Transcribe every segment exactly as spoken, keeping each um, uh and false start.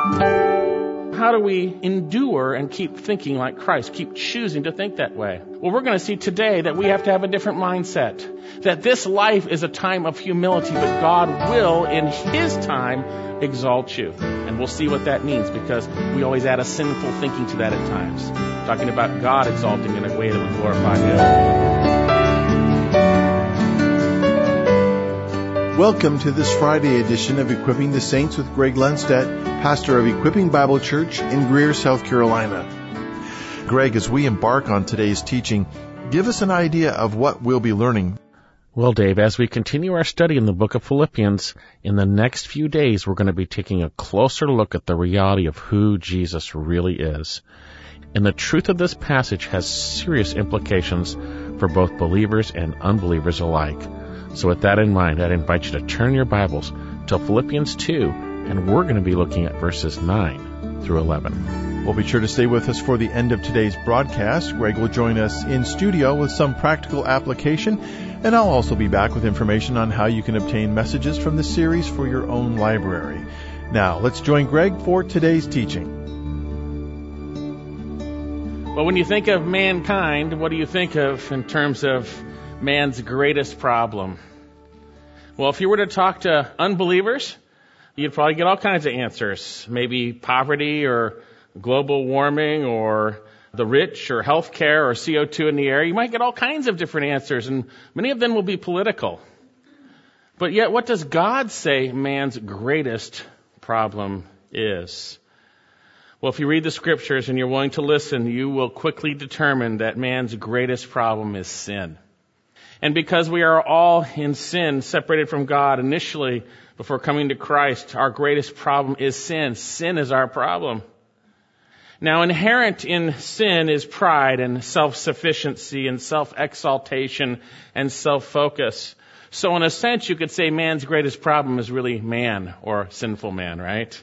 How do we endure and keep thinking like Christ, keep choosing to think that way? Well, we're going to see today that we have to have a different mindset, that this life is a time of humility, but God will, in His time, exalt you. And we'll see what that means, because we always add a sinful thinking to that at times, talking about God exalting in a way that would glorify Him. Welcome to this Friday edition of Equipping the Saints with Greg Lundstedt, pastor of Equipping Bible Church in Greer, South Carolina. Greg, as we embark on today's teaching, give us an idea of what we'll be learning. Well, Dave, as we continue our study in the book of Philippians, in the next few days, we're going to be taking a closer look at the reality of who Jesus really is. And the truth of this passage has serious implications for both believers and unbelievers alike. So with that in mind, I'd invite you to turn your Bibles to Philippians two, and we're going to be looking at verses nine through eleven. Well, be sure to stay with us for the end of today's broadcast. Greg will join us in studio with some practical application, and I'll also be back with information on how you can obtain messages from the series for your own library. Now, let's join Greg for today's teaching. Well, when you think of mankind, what do you think of in terms of man's greatest problem? Well, if you were to talk to unbelievers, you'd probably get all kinds of answers. Maybe poverty or global warming or the rich or health care or C O two in the air. You might get all kinds of different answers, and many of them will be political. But yet, what does God say man's greatest problem is? Well, if you read the scriptures and you're willing to listen, you will quickly determine that man's greatest problem is sin. And because we are all in sin, separated from God initially before coming to Christ, our greatest problem is sin. Sin is our problem. Now, inherent in sin is pride and self-sufficiency and self-exaltation and self-focus. So in a sense, you could say man's greatest problem is really man, or sinful man, right?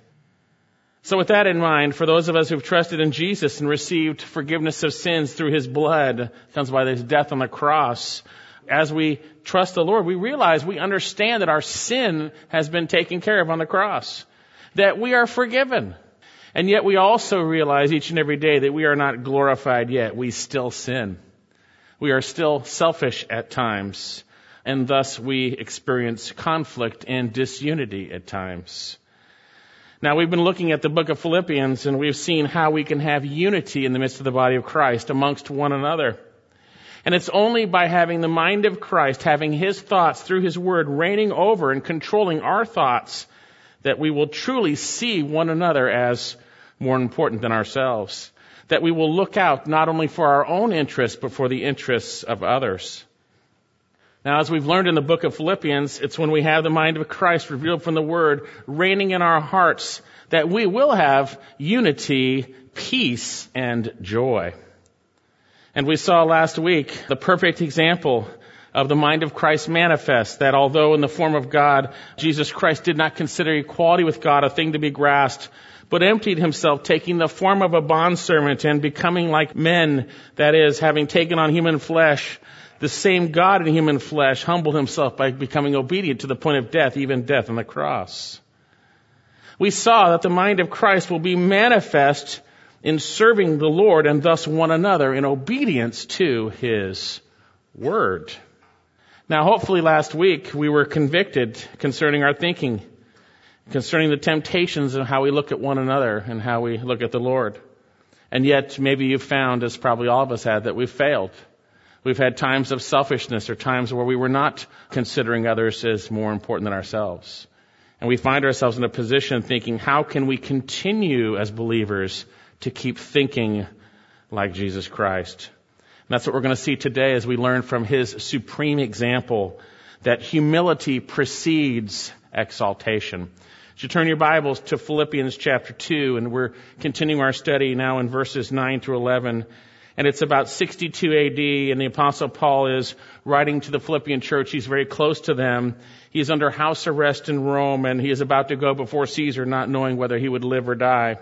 So with that in mind, for those of us who've trusted in Jesus and received forgiveness of sins through His blood, comes by His death on the cross, as we trust the Lord, we realize, we understand that our sin has been taken care of on the cross, that we are forgiven. And yet we also realize each and every day that we are not glorified yet. We still sin. We are still selfish at times, and thus we experience conflict and disunity at times. Now, we've been looking at the book of Philippians, and we've seen how we can have unity in the midst of the body of Christ amongst one another. And it's only by having the mind of Christ, having His thoughts through His Word reigning over and controlling our thoughts, that we will truly see one another as more important than ourselves. That we will look out not only for our own interests, but for the interests of others. Now, as we've learned in the book of Philippians, it's when we have the mind of Christ revealed from the Word reigning in our hearts that we will have unity, peace, and joy. And we saw last week the perfect example of the mind of Christ manifest, that although in the form of God, Jesus Christ did not consider equality with God a thing to be grasped, but emptied Himself, taking the form of a bondservant and becoming like men, that is, having taken on human flesh, the same God in human flesh humbled Himself by becoming obedient to the point of death, even death on the cross. We saw that the mind of Christ will be manifest in serving the Lord and thus one another in obedience to His Word. Now, hopefully last week we were convicted concerning our thinking, concerning the temptations of how we look at one another and how we look at the Lord. And yet maybe you've found, as probably all of us had, that we've failed. We've had times of selfishness or times where we were not considering others as more important than ourselves. And we find ourselves in a position thinking, how can we continue as believers to keep thinking like Jesus Christ? And that's what we're going to see today as we learn from His supreme example, that humility precedes exaltation. You should turn your Bibles to Philippians chapter two, and we're continuing our study now in verses nine through eleven. And it's about sixty-two A D, and the Apostle Paul is writing to the Philippian church. He's very close to them. He is under house arrest in Rome, and he is about to go before Caesar, not knowing whether he would live or die.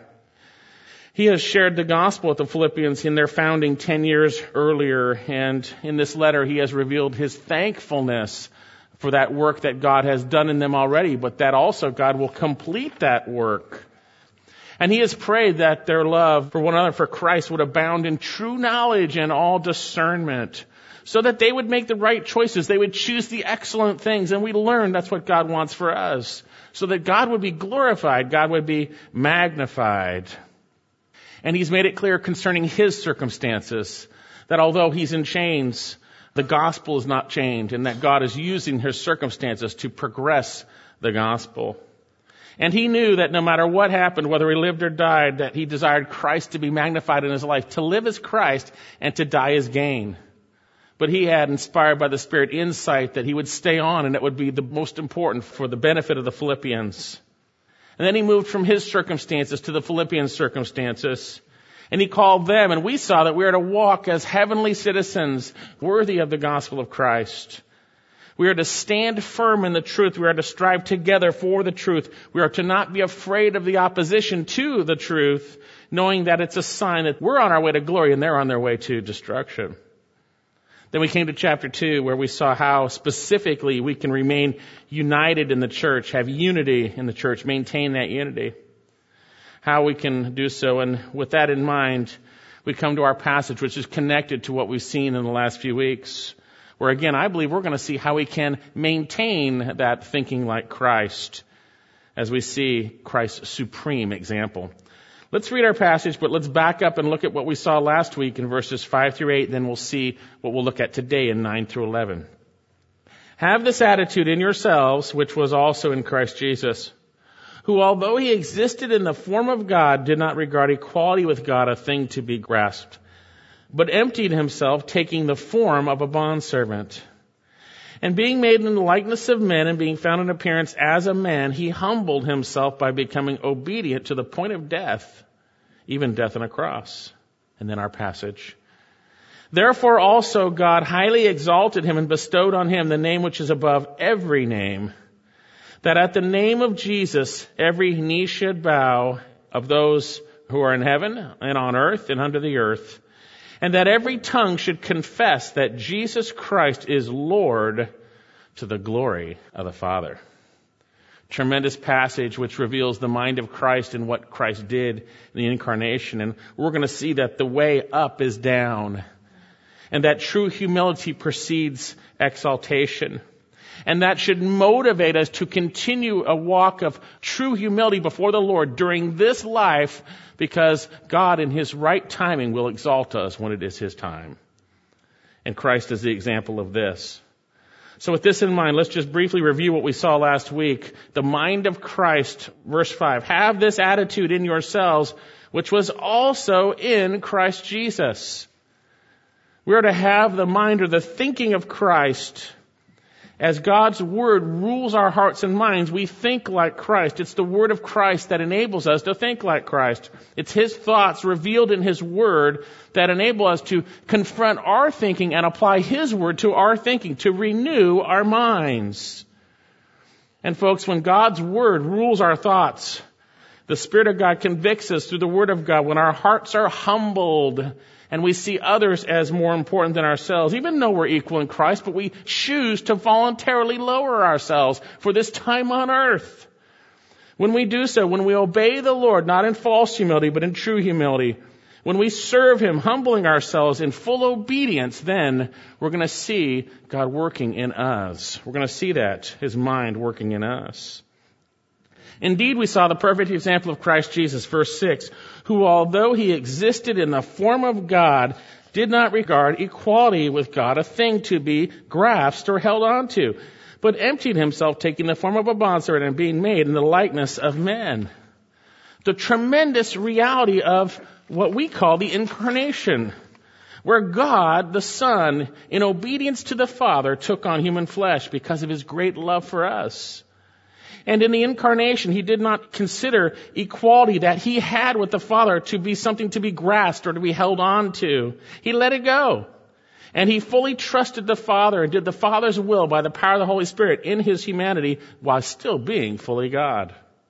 He has shared the gospel with the Philippians in their founding ten years earlier, and in this letter he has revealed his thankfulness for that work that God has done in them already, but that also God will complete that work. And he has prayed that their love for one another, for Christ, would abound in true knowledge and all discernment, so that they would make the right choices. They would choose the excellent things. And we learn that's what God wants for us, so that God would be glorified, God would be magnified. And he's made it clear concerning his circumstances that although he's in chains, the gospel is not chained, and that God is using his circumstances to progress the gospel. And he knew that no matter what happened, whether he lived or died, that he desired Christ to be magnified in his life. To live as Christ and to die as gain. But he had, inspired by the Spirit, insight that he would stay on, and it would be the most important for the benefit of the Philippians. And then he moved from his circumstances to the Philippians' circumstances. And he called them, and we saw that we are to walk as heavenly citizens, worthy of the gospel of Christ. We are to stand firm in the truth. We are to strive together for the truth. We are to not be afraid of the opposition to the truth, knowing that it's a sign that we're on our way to glory and they're on their way to destruction. Then we came to chapter two, where we saw how specifically we can remain united in the church, have unity in the church, maintain that unity. How we can do so. And with that in mind, we come to our passage, which is connected to what we've seen in the last few weeks, where again, I believe we're going to see how we can maintain that thinking like Christ as we see Christ's supreme example. Let's read our passage, but let's back up and look at what we saw last week in verses five through eight. Then we'll see what we'll look at today in nine through eleven. Have this attitude in yourselves, which was also in Christ Jesus, who, although he existed in the form of God, did not regard equality with God a thing to be grasped, but emptied himself, taking the form of a bondservant. And being made in the likeness of men, and being found in appearance as a man, he humbled himself by becoming obedient to the point of death, even death on a cross. And then our passage. Therefore also God highly exalted him and bestowed on him the name which is above every name, that at the name of Jesus every knee should bow, of those who are in heaven and on earth and under the earth, and that every tongue should confess that Jesus Christ is Lord, to the glory of the Father. Tremendous passage which reveals the mind of Christ and what Christ did in the incarnation. And we're going to see that the way up is down, and that true humility precedes exaltation. And that should motivate us to continue a walk of true humility before the Lord during this life, because God in his right timing will exalt us when it is his time. And Christ is the example of this. So with this in mind, let's just briefly review what we saw last week. The mind of Christ, verse five. Have this attitude in yourselves, which was also in Christ Jesus. We are to have the mind or the thinking of Christ. As God's Word rules our hearts and minds, we think like Christ. It's the Word of Christ that enables us to think like Christ. It's His thoughts revealed in His Word that enable us to confront our thinking and apply His Word to our thinking, to renew our minds. And folks, when God's Word rules our thoughts, the Spirit of God convicts us through the Word of God. When our hearts are humbled and we see others as more important than ourselves, even though we're equal in Christ, but we choose to voluntarily lower ourselves for this time on earth. When we do so, when we obey the Lord, not in false humility, but in true humility, when we serve Him, humbling ourselves in full obedience, then we're going to see God working in us. We're going to see that, His mind working in us. Indeed, we saw the perfect example of Christ Jesus, verse six, who, although He existed in the form of God, did not regard equality with God a thing to be grasped or held on to, but emptied Himself, taking the form of a bondservant and being made in the likeness of men. The tremendous reality of what we call the incarnation, where God, the Son, in obedience to the Father, took on human flesh because of His great love for us. And in the incarnation, He did not consider equality that He had with the Father to be something to be grasped or to be held on to. He let it go. And He fully trusted the Father and did the Father's will by the power of the Holy Spirit in His humanity while still being fully God.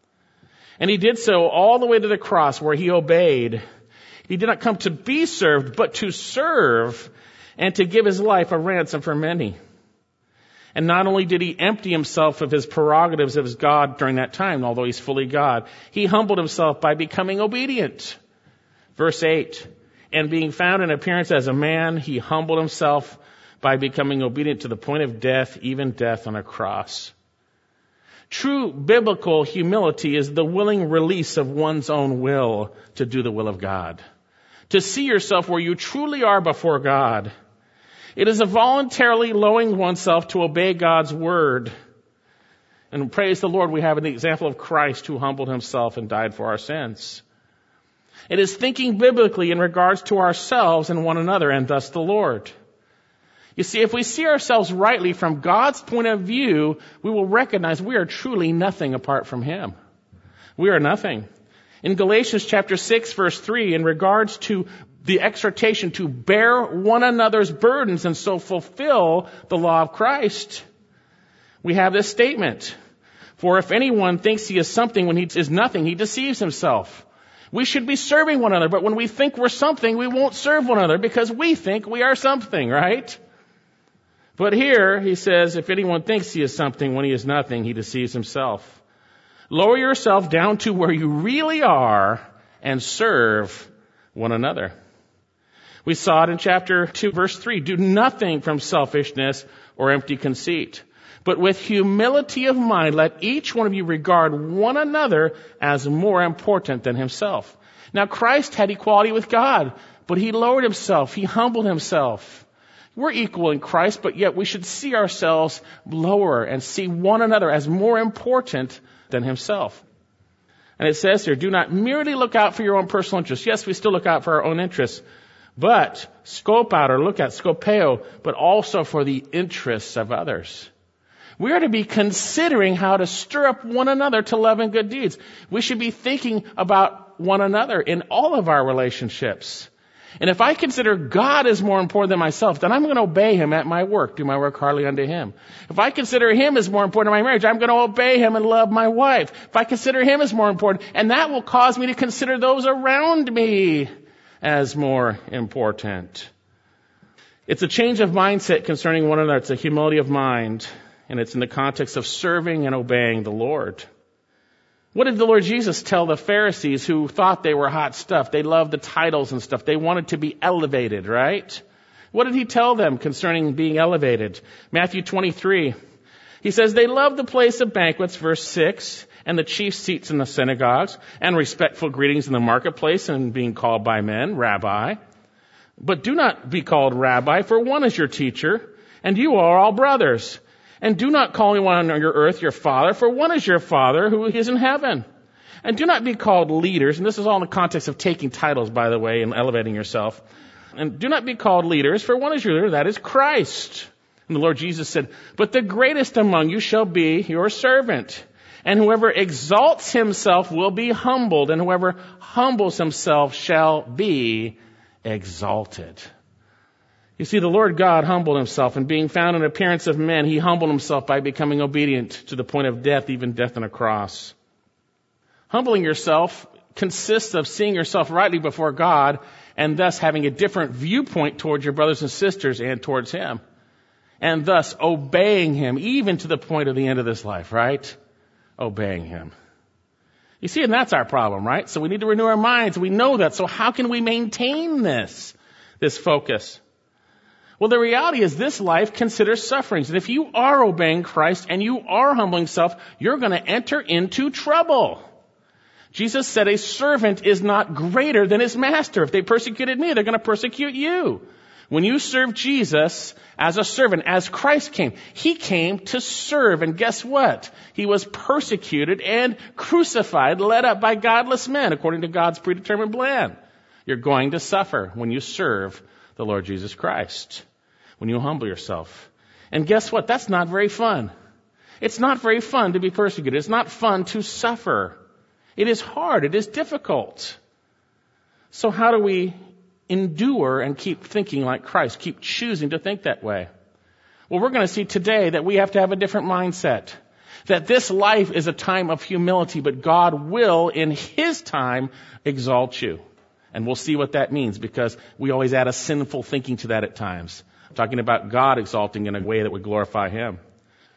And He did so all the way to the cross, where He obeyed. He did not come to be served, but to serve and to give His life a ransom for many. And not only did he empty himself of his prerogatives as God during that time, although he's fully God, he humbled himself by becoming obedient. Verse eight, and being found in appearance as a man, he humbled himself by becoming obedient to the point of death, even death on a cross. True biblical humility is the willing release of one's own will to do the will of God. To see yourself where you truly are before God. It is a voluntarily lowering oneself to obey God's word. And praise the Lord, we have an example of Christ who humbled himself and died for our sins. It is thinking biblically in regards to ourselves and one another, and thus the Lord. You see, if we see ourselves rightly from God's point of view, we will recognize we are truly nothing apart from him. We are nothing. In Galatians chapter six, verse three, in regards to the exhortation to bear one another's burdens and so fulfill the law of Christ, we have this statement. For if anyone thinks he is something when he is nothing, he deceives himself. We should be serving one another, but when we think we're something, we won't serve one another because we think we are something, right? But here he says, if anyone thinks he is something when he is nothing, he deceives himself. Lower yourself down to where you really are and serve one another. We saw it in chapter two, verse three. Do nothing from selfishness or empty conceit, but with humility of mind, let each one of you regard one another as more important than himself. Now, Christ had equality with God, but he lowered himself. He humbled himself. We're equal in Christ, but yet we should see ourselves lower and see one another as more important than himself. And it says here, do not merely look out for your own personal interests. Yes, we still look out for our own interests, but scope out or look at, scopeo, but also for the interests of others. We are to be considering how to stir up one another to love and good deeds. We should be thinking about one another in all of our relationships. And if I consider God as more important than myself, then I'm going to obey him at my work, do my work heartily unto him. If I consider him as more important in my marriage, I'm going to obey him and love my wife. If I consider him as more important, and that will cause me to consider those around me as more important. It's a change of mindset concerning one another. It's a humility of mind, and it's in the context of serving and obeying the Lord. What did the Lord Jesus tell the Pharisees who thought they were hot stuff? They loved the titles and stuff. They wanted to be elevated, right? What did he tell them concerning being elevated? Matthew twenty-three. He says, they love the place of banquets, verse six, and the chief seats in the synagogues, and respectful greetings in the marketplace, and being called by men, Rabbi. But do not be called Rabbi, for one is your teacher, and you are all brothers. And do not call anyone on your earth your father, for one is your Father who is in heaven. And do not be called leaders, and this is all in the context of taking titles, by the way, and elevating yourself. And do not be called leaders, for one is your leader, that is Christ. And the Lord Jesus said, but the greatest among you shall be your servant. And whoever exalts himself will be humbled, and whoever humbles himself shall be exalted. You see, the Lord God humbled himself, and being found in appearance of men, he humbled himself by becoming obedient to the point of death, even death on a cross. Humbling yourself consists of seeing yourself rightly before God, and thus having a different viewpoint towards your brothers and sisters and towards him. And thus obeying him, even to the point of the end of this life, right? Obeying him. You see, and that's our problem, right? So we need to renew our minds. We know that. So how can we maintain this, this focus? Well, the reality is this life considers sufferings. And if you are obeying Christ and you are humbling yourself, you're going to enter into trouble. Jesus said a servant is not greater than his master. If they persecuted me, they're going to persecute you. When you serve Jesus as a servant, as Christ came, he came to serve. And guess what? He was persecuted and crucified, led up by godless men, according to God's predetermined plan. You're going to suffer when you serve the Lord Jesus Christ, when you humble yourself. And guess what? That's not very fun. It's not very fun to be persecuted. It's not fun to suffer. It is hard. It is difficult. So how do we endure and keep thinking like Christ, keep choosing to think that way? Well, we're going to see today that we have to have a different mindset, that this life is a time of humility, but God will, in his time, exalt you. And we'll see what that means, because we always add a sinful thinking to that at times. I'm talking about God exalting in a way that would glorify him.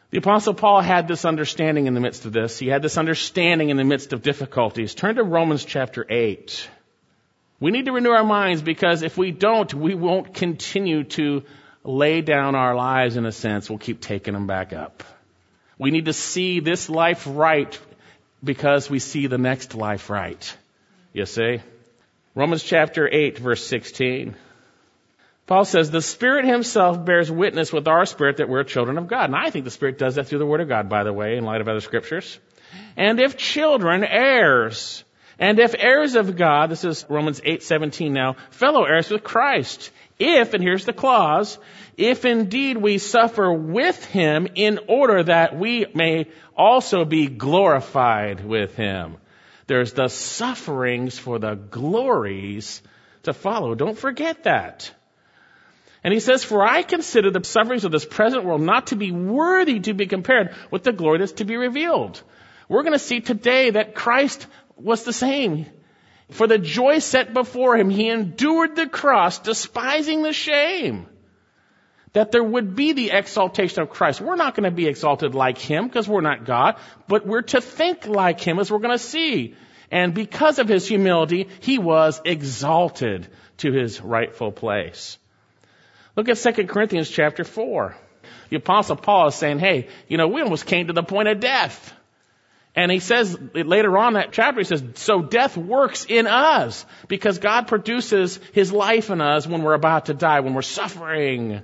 The Apostle Paul had this understanding in the midst of this. He had this understanding in the midst of difficulties. Turn to Romans chapter eight. We need to renew our minds, because if we don't, we won't continue to lay down our lives in a sense. We'll keep taking them back up. We need to see this life right because we see the next life right. You see? Romans chapter eight, verse sixteen. Paul says, the Spirit himself bears witness with our spirit that we're children of God. And I think the Spirit does that through the Word of God, by the way, in light of other scriptures. And if children, heirs. And if heirs of God, this is Romans eight seventeen now, fellow heirs with Christ. If, and here's the clause, if indeed we suffer with him, in order that we may also be glorified with him. There's the sufferings for the glories to follow. Don't forget that. And he says, for I consider the sufferings of this present world not to be worthy to be compared with the glory that's to be revealed. We're going to see today that Christ was the same. For the joy set before him, he endured the cross, despising the shame. That there would be the exaltation of Christ. We're not going to be exalted like him because we're not God, but we're to think like him, as we're going to see. And because of his humility, he was exalted to his rightful place. Look at Second Corinthians chapter four. The Apostle Paul is saying, hey, you know, we almost came to the point of death. And he says later on in that chapter, he says, so death works in us because God produces his life in us when we're about to die, when we're suffering.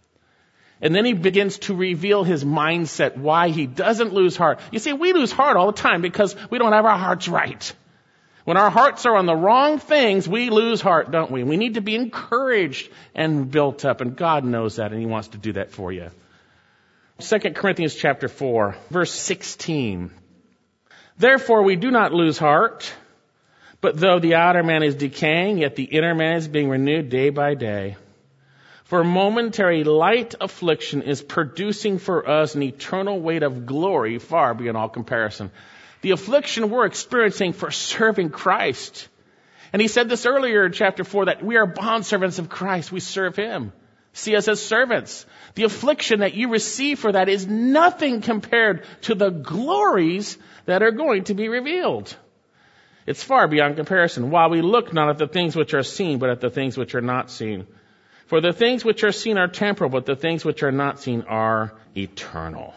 And then he begins to reveal his mindset, why he doesn't lose heart. You see, we lose heart all the time because we don't have our hearts right. When our hearts are on the wrong things, we lose heart, don't we? We need to be encouraged and built up, and God knows that, and he wants to do that for you. Second Corinthians chapter four, verse sixteen. Therefore we do not lose heart, but though the outer man is decaying, yet the inner man is being renewed day by day. For momentary light affliction is producing for us an eternal weight of glory far beyond all comparison. The affliction we're experiencing for serving Christ. And he said this earlier in chapter four, that we are bondservants of Christ. We serve him. See us as servants. The affliction that you receive for that is nothing compared to the glories that are going to be revealed. It's far beyond comparison. While we look not at the things which are seen, but at the things which are not seen. For the things which are seen are temporal, but the things which are not seen are eternal.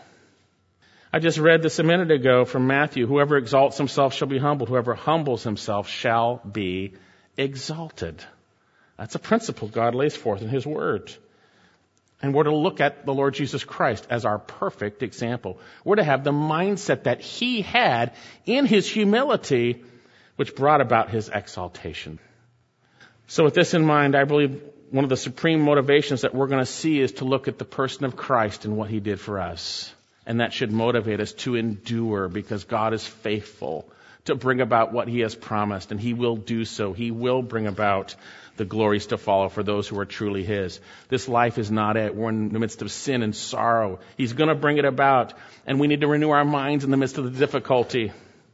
I just read this a minute ago from Matthew. Whoever exalts himself shall be humbled. Whoever humbles himself shall be exalted. That's a principle God lays forth in his word. And we're to look at the Lord Jesus Christ as our perfect example. We're to have the mindset that he had in his humility, which brought about his exaltation. So with this in mind, I believe one of the supreme motivations that we're going to see is to look at the person of Christ and what he did for us. And that should motivate us to endure, because God is faithful to bring about what he has promised, and he will do so. He will bring about the glories to follow for those who are truly his. This life is not it. We're in the midst of sin and sorrow. He's going to bring it about, and we need to renew our minds in the midst of the difficulty.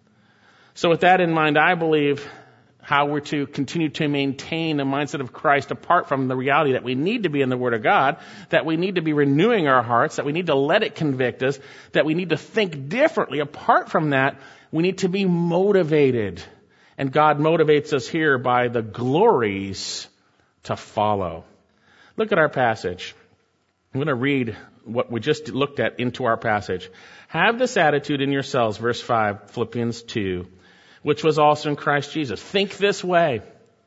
So with that in mind, I believe how we're to continue to maintain the mindset of Christ apart from the reality that we need to be in the Word of God, that we need to be renewing our hearts, that we need to let it convict us, that we need to think differently. Apart from that, we need to be motivated. And God motivates us here by the glories to follow. Look at our passage. I'm going to read what we just looked at into our passage. Have this attitude in yourselves, verse five, Philippians two, which was also in Christ Jesus. Think this way,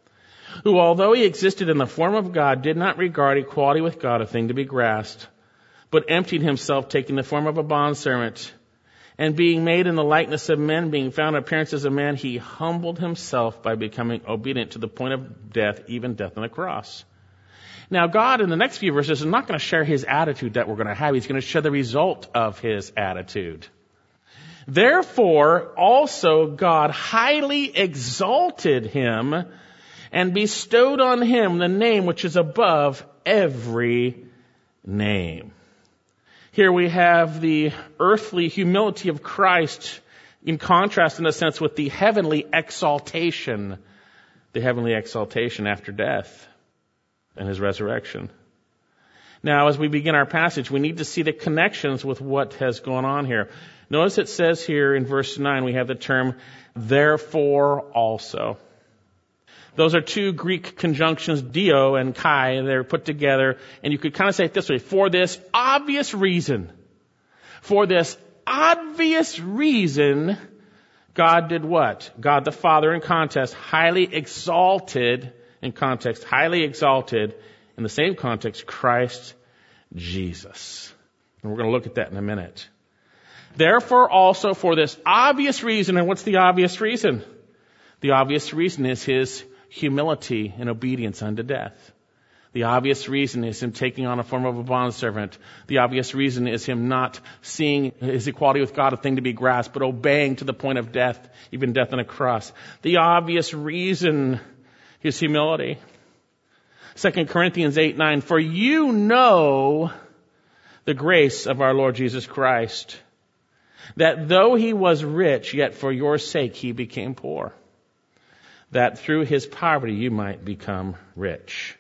who although he existed in the form of God, did not regard equality with God a thing to be grasped, but emptied himself, taking the form of a bondservant, and being made in the likeness of men, being found in appearance as a man, he humbled himself by becoming obedient to the point of death, even death on the cross. Now God, in the next few verses, is not going to share his attitude that we're going to have. He's going to share the result of his attitude. Therefore, also God highly exalted him and bestowed on him the name which is above every name. Here we have the earthly humility of Christ in contrast, in a sense, with the heavenly exaltation, the heavenly exaltation after death and his resurrection. Now, as we begin our passage, we need to see the connections with what has gone on here. Notice it says here in verse nine, we have the term, therefore also. Those are two Greek conjunctions, dio and kai. They're put together, and you could kind of say it this way, for this obvious reason. For this obvious reason, God did what? God the Father in context, highly exalted, in context, highly exalted, in the same context, Christ Jesus. And we're going to look at that in a minute. Therefore also for this obvious reason, and what's the obvious reason? The obvious reason is his humility and obedience unto death. The obvious reason is him taking on a form of a bondservant. The obvious reason is him not seeing his equality with God a thing to be grasped, but obeying to the point of death, even death on a cross. The obvious reason is humility. Second Corinthians eight nine, for you know the grace of our Lord Jesus Christ, that though he was rich, yet for your sake he became poor, that through his poverty you might become rich.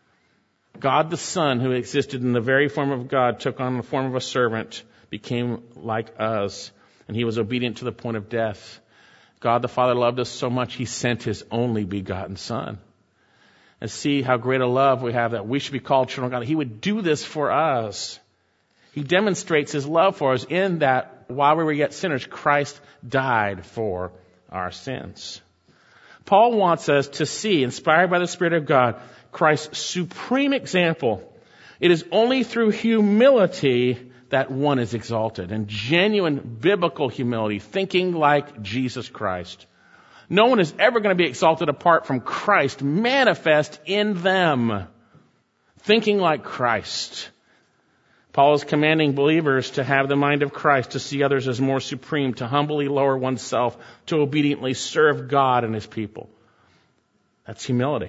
God the Son, who existed in the very form of God, took on the form of a servant, became like us, and he was obedient to the point of death. God the Father loved us so much, he sent his only begotten Son. And see how great a love we have, that we should be called children of God. He would do this for us. He demonstrates his love for us in that while we were yet sinners, Christ died for our sins. Paul wants us to see, inspired by the Spirit of God, Christ's supreme example. It is only through humility that one is exalted, and genuine biblical humility, thinking like Jesus Christ. No one is ever going to be exalted apart from Christ manifest in them, thinking like Christ. Paul is commanding believers to have the mind of Christ, to see others as more supreme, to humbly lower oneself, to obediently serve God and his people. That's humility.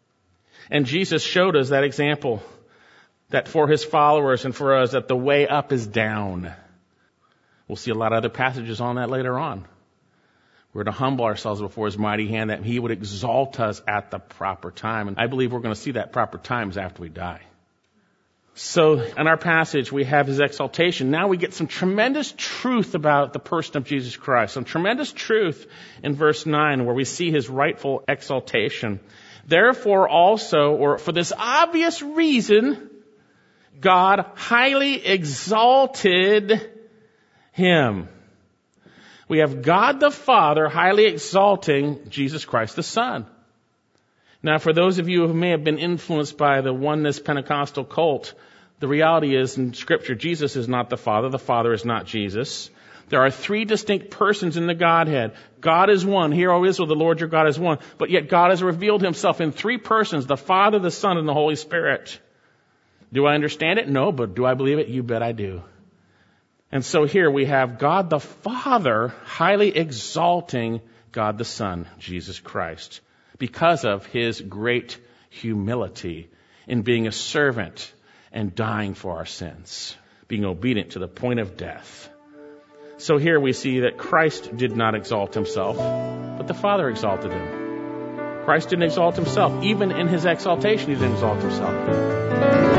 And Jesus showed us that example, that for his followers and for us, that the way up is down. We'll see a lot of other passages on that later on. We're to humble ourselves before his mighty hand, that he would exalt us at the proper time. And I believe we're going to see that proper times after we die. So in our passage, we have his exaltation. Now we get some tremendous truth about the person of Jesus Christ. Some tremendous truth in verse nine, where we see his rightful exaltation. Therefore also, or for this obvious reason, God highly exalted him. We have God the Father highly exalting Jesus Christ the Son. Now, for those of you who may have been influenced by the oneness Pentecostal cult, the reality is in Scripture, Jesus is not the Father. The Father is not Jesus. There are three distinct persons in the Godhead. God is one. Hear, O Israel, the Lord your God is one. But yet God has revealed himself in three persons, the Father, the Son, and the Holy Spirit. Do I understand it? No, but do I believe it? You bet I do. And so here we have God the Father highly exalting God the Son, Jesus Christ, because of his great humility in being a servant and dying for our sins, being obedient to the point of death. So here we see that Christ did not exalt himself, but the Father exalted him. Christ didn't exalt himself. Even in his exaltation, he didn't exalt himself.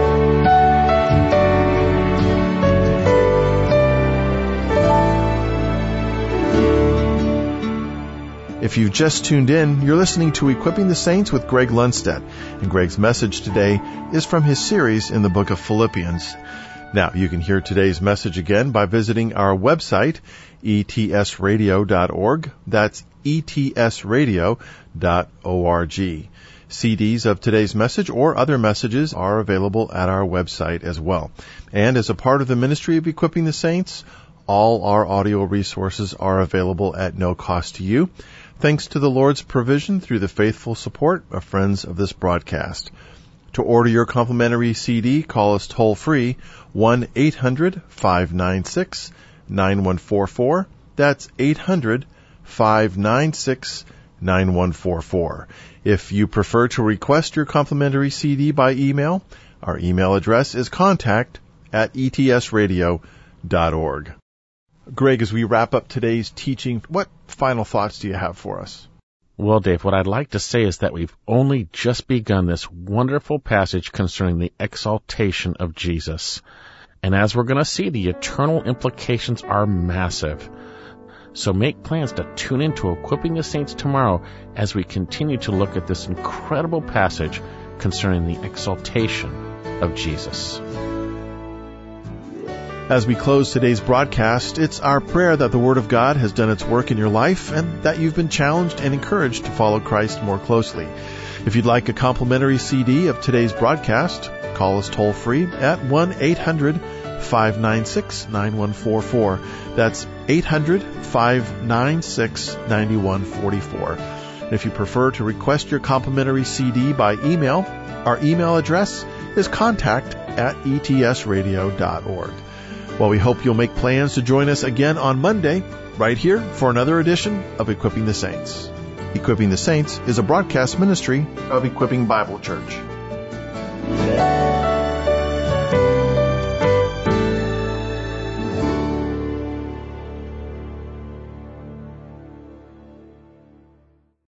If you've just tuned in, you're listening to Equipping the Saints with Greg Lundstedt, and Greg's message today is from his series in the book of Philippians. Now, you can hear today's message again by visiting our website, e t s radio dot org. That's e t s radio dot org. C Ds of today's message or other messages are available at our website as well. And as a part of the ministry of Equipping the Saints, all our audio resources are available at no cost to you, thanks to the Lord's provision through the faithful support of friends of this broadcast. To order your complimentary C D, call us toll-free, one eight hundred five nine six nine one four four. That's eight hundred five nine six nine one four four. If you prefer to request your complimentary C D by email, our email address is contact at e t s radio dot org. Greg, as we wrap up today's teaching, what final thoughts do you have for us? Well, Dave, what I'd like to say is that we've only just begun this wonderful passage concerning the exaltation of Jesus. And as we're going to see, the eternal implications are massive. So make plans to tune into Equipping the Saints tomorrow as we continue to look at this incredible passage concerning the exaltation of Jesus. As we close today's broadcast, it's our prayer that the Word of God has done its work in your life and that you've been challenged and encouraged to follow Christ more closely. If you'd like a complimentary C D of today's broadcast, call us toll-free at one eight hundred five nine six nine one four four. That's eight hundred five nine six nine one four four. If you prefer to request your complimentary C D by email, our email address is contact at e t s radio dot org. Well, we hope you'll make plans to join us again on Monday, right here, for another edition of Equipping the Saints. Equipping the Saints is a broadcast ministry of Equipping Bible Church.